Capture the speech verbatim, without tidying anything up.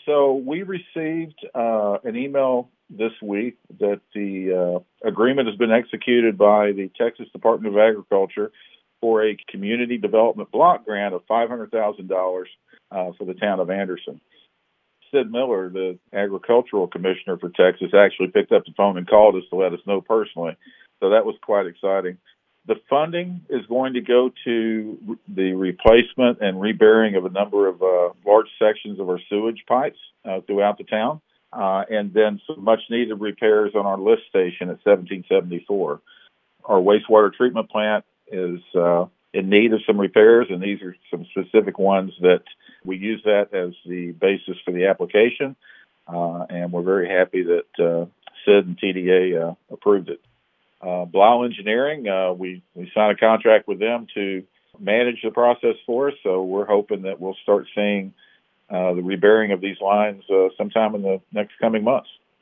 So we received uh, an email this week that the uh, agreement has been executed by the Texas Department of Agriculture for a community development block grant of five hundred thousand dollars uh, for the town of Anderson. Sid Miller, the agricultural commissioner for Texas, actually picked up the phone and called us to let us know personally. So that was quite exciting. The funding is going to go to the replacement and reburying of a number of uh, large sections of our sewage pipes uh, throughout the town, uh, and then some much-needed repairs on our lift station at seventeen seventy-four. Our wastewater treatment plant is uh, in need of some repairs, and these are some specific ones that we use that as the basis for the application, uh, and we're very happy that uh, Sid and T D A uh, approved it. Uh, Blau Engineering, uh, we, we signed a contract with them to manage the process for us, so we're hoping that we'll start seeing uh, the reburying of these lines uh, sometime in the next coming months.